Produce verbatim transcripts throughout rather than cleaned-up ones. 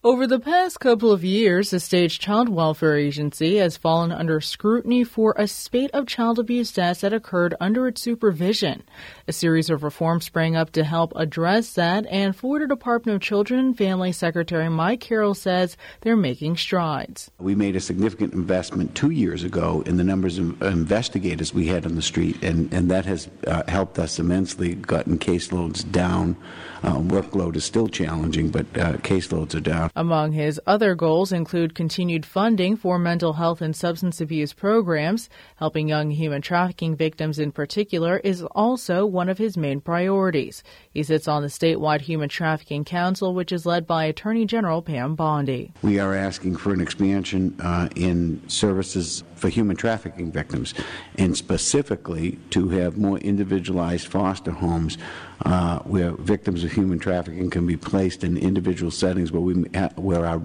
Over the past couple of years, the state's child welfare agency has fallen under scrutiny for a spate of child abuse deaths that occurred under its supervision. A series of reforms sprang up to help address that, and Florida Department of Children and Family Secretary Mike Carroll says they're making strides. We made a significant investment two years ago in the numbers of investigators we had on the street, and, and that has uh, helped us immensely, gotten caseloads down. Uh, workload is still challenging, but uh, caseloads are down. Among his other goals include continued funding for mental health and substance abuse programs. Helping young human trafficking victims in particular is also one of his main priorities. He sits on the statewide Human Trafficking Council, which is led by Attorney General Pam Bondi. We are asking for an expansion uh, in services for human trafficking victims, and specifically to have more individualized foster homes uh, where victims of human trafficking can be placed in individual settings where we where our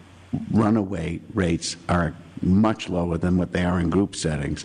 runaway rates are much lower than what they are in group settings.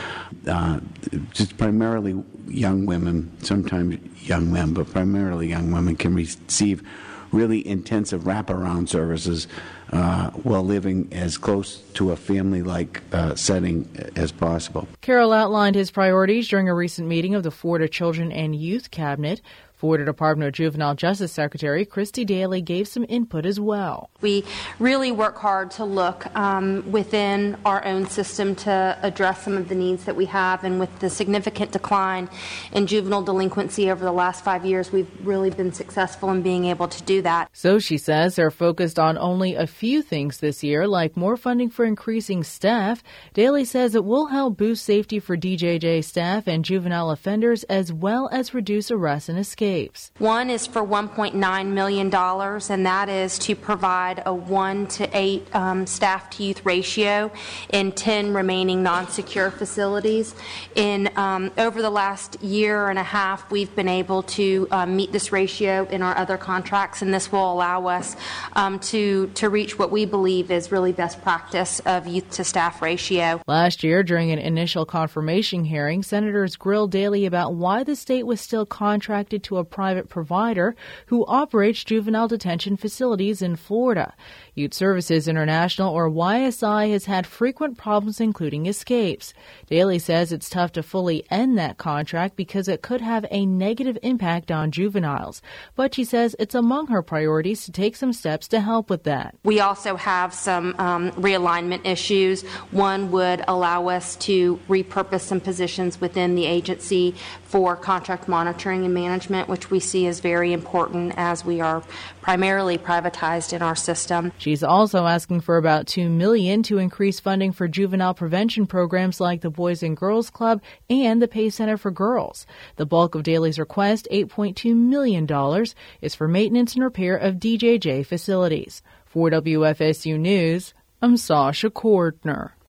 Uh, just primarily young women, sometimes young men, but primarily young women can receive really intensive wraparound services uh, while living as close to a family-like uh, setting as possible. Carroll outlined his priorities during a recent meeting of the Florida Children and Youth Cabinet. Florida Department of Juvenile Justice Secretary Christy Daly gave some input as well. We really work hard to look um, within our own system to address some of the needs that we have, and with the significant decline in juvenile delinquency over the last five years, we've really been successful in being able to do that. So she says they're focused on only a few things this year, like more funding for increasing staff. Daly says it will help boost safety for D J J staff and juvenile offenders, as well as reduce arrests and escapes. One is for one point nine million dollars, and that is to provide a one to eight um, staff to youth ratio in ten remaining non-secure facilities. In um, over the last year and a half, we've been able to um, meet this ratio in our other contracts, and this will allow us um, to to reach what we believe is really best practice of youth to staff ratio. Last year, during an initial confirmation hearing, senators grilled Daly about why the state was still contracted to a private provider who operates juvenile detention facilities in Florida. Youth Services International, or Y S I, has had frequent problems, including escapes. Daly says it's tough to fully end that contract because it could have a negative impact on juveniles. But she says it's among her priorities to take some steps to help with that. We also have some um, realignment issues. One would allow us to repurpose some positions within the agency for contract monitoring and management, which we see as very important as we are primarily privatized in our system. She's also asking for about two million dollars to increase funding for juvenile prevention programs like the Boys and Girls Club and the Pay Center for Girls. The bulk of Daly's request, eight point two million dollars, is for maintenance and repair of D J J facilities. For W F S U News, I'm Sasha Cordner.